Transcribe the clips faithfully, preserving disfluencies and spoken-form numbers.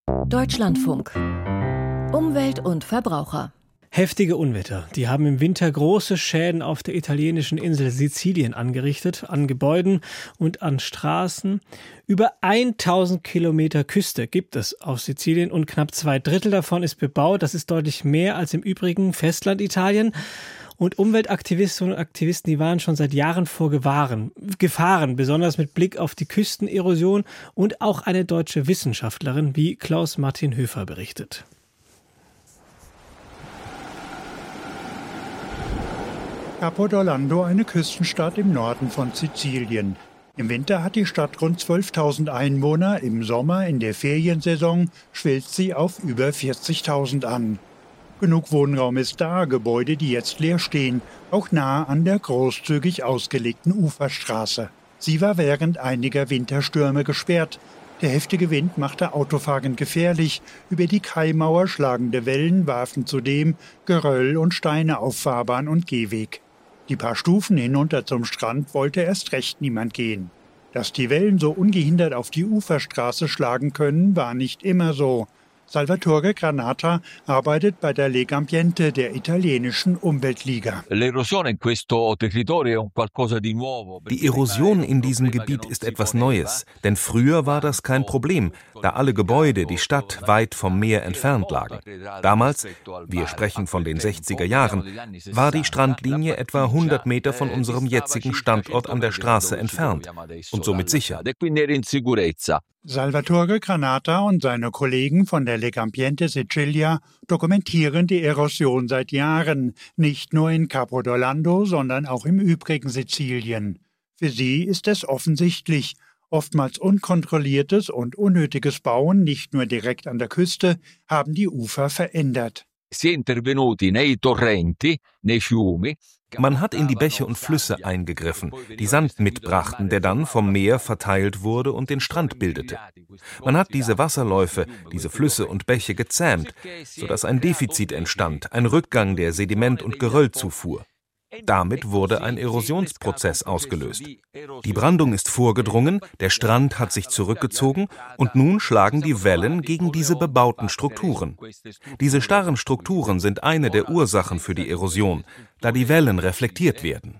Deutschlandfunk. Umwelt und Verbraucher. Heftige Unwetter, die haben im Winter große Schäden auf der italienischen Insel Sizilien angerichtet, an Gebäuden und an Straßen. Über tausend Kilometer Küste gibt es auf Sizilien und knapp zwei Drittel davon ist bebaut. Das ist deutlich mehr als im übrigen Festland Italien. Und Umweltaktivistinnen und Aktivisten, die waren schon seit Jahren vor Gefahren, Gefahren, besonders mit Blick auf die Küstenerosion. Und auch eine deutsche Wissenschaftlerin, wie Klaus-Martin Höfer berichtet. Capo d'Orlando, eine Küstenstadt im Norden von Sizilien. Im Winter hat die Stadt rund zwölftausend Einwohner, im Sommer, in der Feriensaison, schwillt sie auf über vierzigtausend an. Genug Wohnraum ist da, Gebäude, die jetzt leer stehen, auch nah an der großzügig ausgelegten Uferstraße. Sie war während einiger Winterstürme gesperrt. Der heftige Wind machte Autofahren gefährlich. Über die Kaimauer schlagende Wellen warfen zudem Geröll und Steine auf Fahrbahn und Gehweg. Die paar Stufen hinunter zum Strand wollte erst recht niemand gehen. Dass die Wellen so ungehindert auf die Uferstraße schlagen können, war nicht immer so. Salvatore Granata arbeitet bei der Legambiente, der italienischen Umweltliga. Die Erosion in diesem Gebiet ist etwas Neues, denn früher war das kein Problem, da alle Gebäude, die Stadt, weit vom Meer entfernt lagen. Damals, wir sprechen von den sechziger Jahren, war die Strandlinie etwa hundert Meter von unserem jetzigen Standort an der Straße entfernt und somit sicher. Salvatore Granata und seine Kollegen von der Legambiente Sicilia dokumentieren die Erosion seit Jahren, nicht nur in Capo d'Orlando, sondern auch im übrigen Sizilien. Für sie ist es offensichtlich, oftmals unkontrolliertes und unnötiges Bauen, nicht nur direkt an der Küste, haben die Ufer verändert. Man hat in die Bäche und Flüsse eingegriffen, die Sand mitbrachten, der dann vom Meer verteilt wurde und den Strand bildete. Man hat diese Wasserläufe, diese Flüsse und Bäche gezähmt, sodass ein Defizit entstand, ein Rückgang der Sediment- und Geröllzufuhr. Damit wurde ein Erosionsprozess ausgelöst. Die Brandung ist vorgedrungen, der Strand hat sich zurückgezogen und nun schlagen die Wellen gegen diese bebauten Strukturen. Diese starren Strukturen sind eine der Ursachen für die Erosion, da die Wellen reflektiert werden.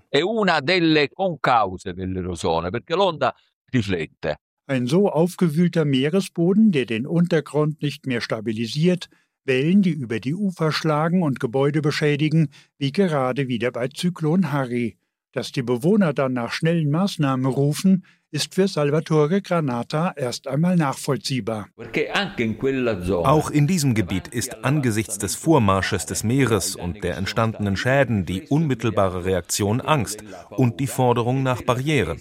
Ein so aufgewühlter Meeresboden, der den Untergrund nicht mehr stabilisiert, Wellen, die über die Ufer schlagen und Gebäude beschädigen, wie gerade wieder bei Zyklon Harry. Dass die Bewohner dann nach schnellen Maßnahmen rufen, ist für Salvatore Granata erst einmal nachvollziehbar. Auch in diesem Gebiet ist angesichts des Vormarsches des Meeres und der entstandenen Schäden die unmittelbare Reaktion Angst und die Forderung nach Barrieren.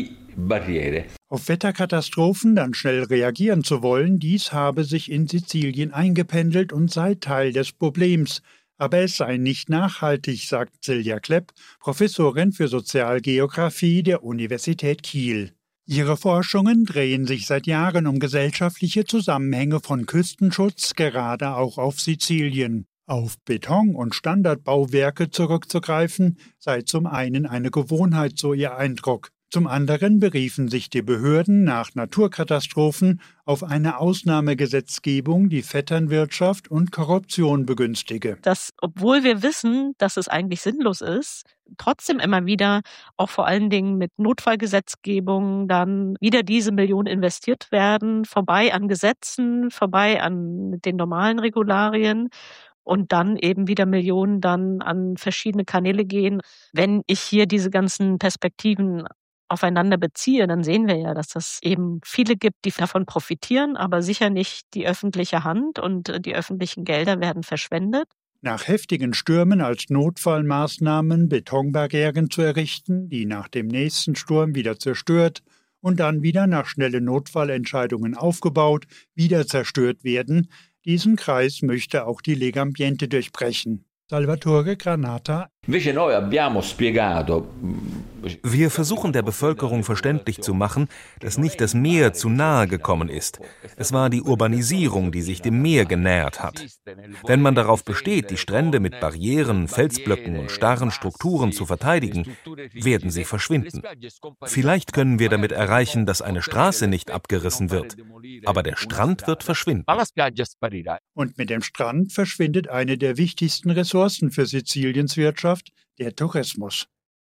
Auf Wetterkatastrophen dann schnell reagieren zu wollen, dies habe sich in Sizilien eingependelt und sei Teil des Problems. Aber es sei nicht nachhaltig, sagt Silja Klepp, Professorin für Sozialgeographie der Universität Kiel. Ihre Forschungen drehen sich seit Jahren um gesellschaftliche Zusammenhänge von Küstenschutz, gerade auch auf Sizilien. Auf Beton- und Standardbauwerke zurückzugreifen, sei zum einen eine Gewohnheit, so ihr Eindruck. Zum anderen beriefen sich die Behörden nach Naturkatastrophen auf eine Ausnahmegesetzgebung, die Vetternwirtschaft und Korruption begünstige. Dass, obwohl wir wissen, dass es eigentlich sinnlos ist, trotzdem immer wieder, auch vor allen Dingen mit Notfallgesetzgebung, dann wieder diese Millionen investiert werden, vorbei an Gesetzen, vorbei an den normalen Regularien. Und dann eben wieder Millionen dann an verschiedene Kanäle gehen. Wenn ich hier diese ganzen Perspektiven aufeinander beziehe, dann sehen wir ja, dass es eben viele gibt, die davon profitieren, aber sicher nicht die öffentliche Hand und die öffentlichen Gelder werden verschwendet. Nach heftigen Stürmen als Notfallmaßnahmen Betonbarrieren zu errichten, die nach dem nächsten Sturm wieder zerstört und dann wieder nach schnellen Notfallentscheidungen aufgebaut, wieder zerstört werden, diesen Kreis möchte auch die Legambiente durchbrechen. Salvatore Granata. Wir versuchen der Bevölkerung verständlich zu machen, dass nicht das Meer zu nahe gekommen ist. Es war die Urbanisierung, die sich dem Meer genähert hat. Wenn man darauf besteht, die Strände mit Barrieren, Felsblöcken und starren Strukturen zu verteidigen, werden sie verschwinden. Vielleicht können wir damit erreichen, dass eine Straße nicht abgerissen wird, aber der Strand wird verschwinden. Und mit dem Strand verschwindet eine der wichtigsten Ressourcen für Siziliens Wirtschaft, der Tourismus.